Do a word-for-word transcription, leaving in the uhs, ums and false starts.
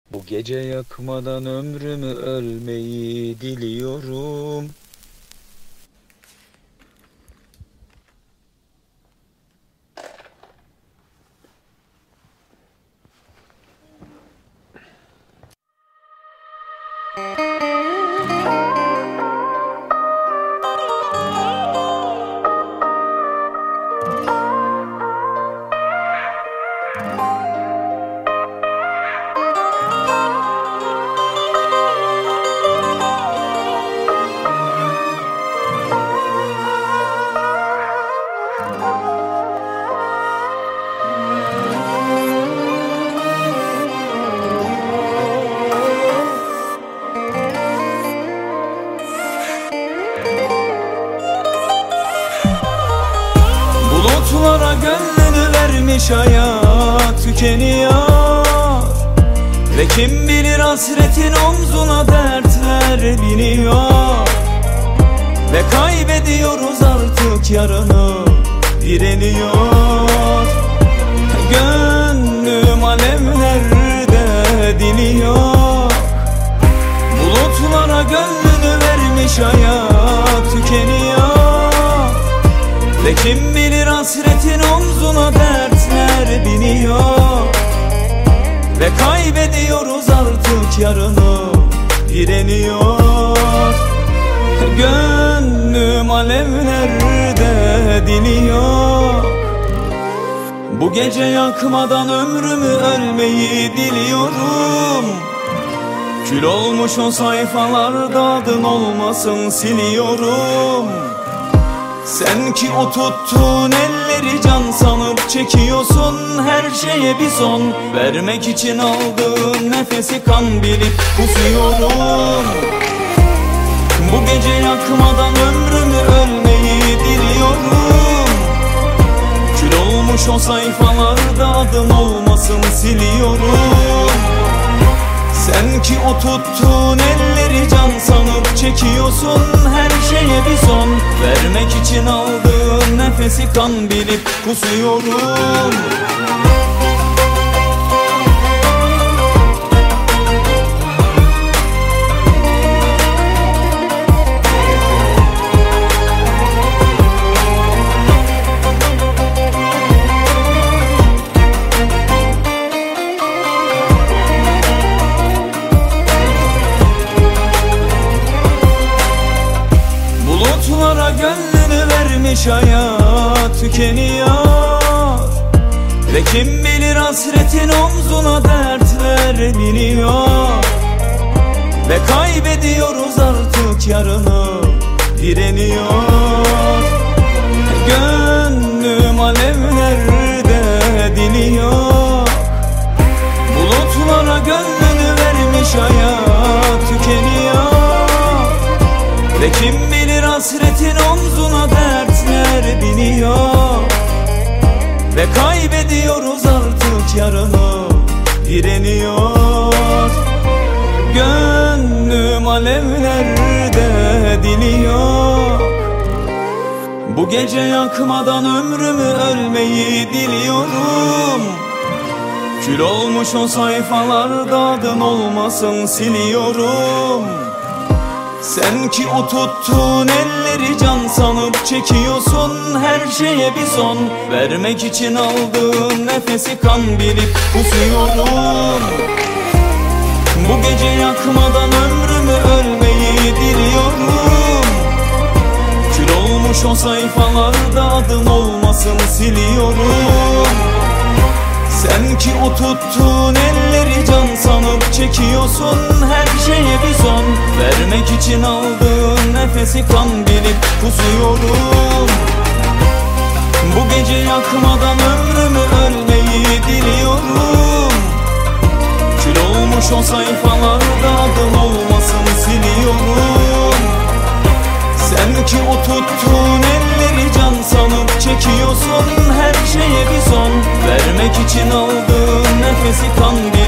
Bu gece yakmadan ömrümü ölmeyi diliyorum. Bulutlara gönlünü vermiş hayat tükeniyor. Ve kim bilir hasretin omzuna dertler biniyor. Ve kaybediyoruz artık yarını, direniyor. Gönlüm alevlerde diniyor. Bulutlara gönlünü vermiş hayat tükeniyor. Ve kim bilir hasretin omzuna dertler biniyor. Ve kaybediyoruz artık yarını, direniyor. Gönlüm alevlerde diniyor. Bu gece yakmadan ömrümü ölmeyi diliyorum. Kül olmuş o sayfalarda adın olmasın siliyorum. Sen ki o tuttuğun elleri can sanıp çekiyorsun. Her şeye bir son vermek için aldığın nefesi kan bilip kusuyorum. Bu gece yakmadan ömrümü ölmeyi diliyorum. Kül olmuş o sayfalarda adın olmasın siliyorum. Sen ki o tuttuğun elleri can sanıp çekiyorsun. Her şeye bir son vermek için aldığın nefesi kan bilip kusuyorum. Bulutlara gönlünü vermiş hayat tükeniyor. Ve kim bilir hasretin omzuna dertler biniyor. Ve kaybediyoruz artık yarını, direniyor. Gönlüm alevlerde diniyor. Bulutlara gönlünü vermiş hayat tükeniyor. Ve kim bilir hasretin omzuna dertler biniyor. Ve kaybediyoruz artık yarını, direniyor. Gönlüm alevlerde diniyor. Bu gece yakmadan ömrümü ölmeyi diliyorum. Kül olmuş o sayfalarda adın olmasın siliyorum. Sen ki o tuttuğun elleri can sanıp çekiyorsun. Her şeye bir son vermek için aldığın nefesi kan bilip kusuyorum. Bu gece yakmadan ömrümü ölmeyi diliyorum. Kül olmuş o sayfalarda adın olmasın siliyorum. Sen ki o tuttuğun elleri can sanıp çekiyorsun. Her şeye bir son vermek için aldığın nefesi kan bilip kusuyorum. Bu gece yakmadan ömrümü ölmeyi diliyorum. Kül olmuş o sayfalarda adın olmasın siliyorum. Sen ki o tuttuğun elleri can sanıp çekiyorsun. Her şeye bir son vermek için aldığın nefesi kan bilip